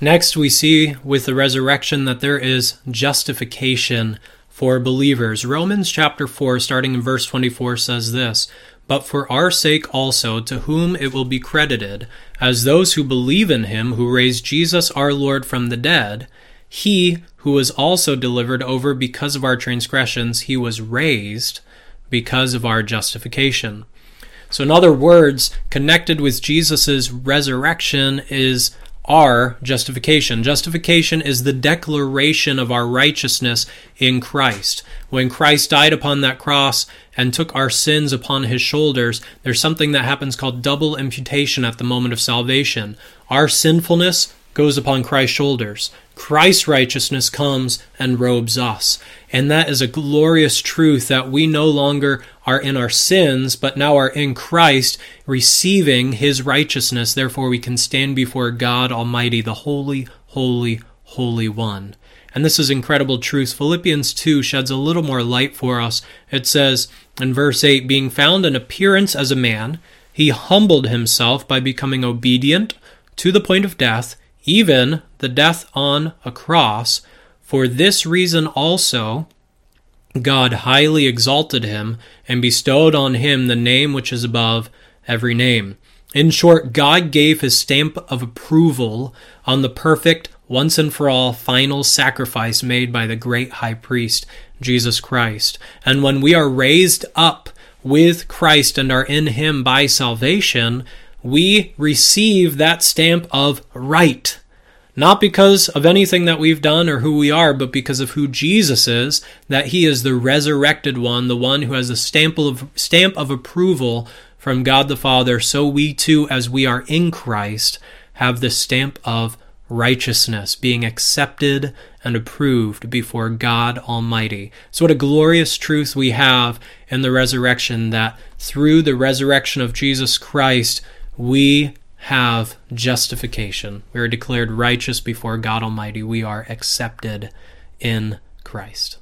Next, we see with the resurrection that there is justification for believers. Romans chapter 4, starting in verse 24, says this, "But for our sake also, to whom it will be credited, as those who believe in him who raised Jesus our Lord from the dead, he who was also delivered over because of our transgressions, he was raised because of our justification." So in other words, connected with Jesus' resurrection is our justification. Justification is the declaration of our righteousness in Christ. When Christ died upon that cross and took our sins upon his shoulders, there's something that happens called double imputation at the moment of salvation. Our sinfulness goes upon Christ's shoulders. Christ's righteousness comes and robes us. And that is a glorious truth that we no longer are in our sins, but now are in Christ, receiving his righteousness. Therefore, we can stand before God Almighty, the Holy, Holy, Holy One. And this is incredible truth. Philippians 2 sheds a little more light for us. It says in verse 8, "Being found in appearance as a man, he humbled himself by becoming obedient to the point of death, even the death on a cross. For this reason also God highly exalted him and bestowed on him the name which is above every name." In short, God gave his stamp of approval on the perfect, once and for all, final sacrifice made by the great high priest, Jesus Christ. And when we are raised up with Christ and are in him by salvation, we receive that stamp of right. Not because of anything that we've done or who we are, but because of who Jesus is, that he is the resurrected one, the one who has a stamp of approval from God the Father. So we too, as we are in Christ, have the stamp of righteousness, being accepted and approved before God Almighty. So what a glorious truth we have in the resurrection, that through the resurrection of Jesus Christ, we have justification. We are declared righteous before God Almighty. We are accepted in Christ.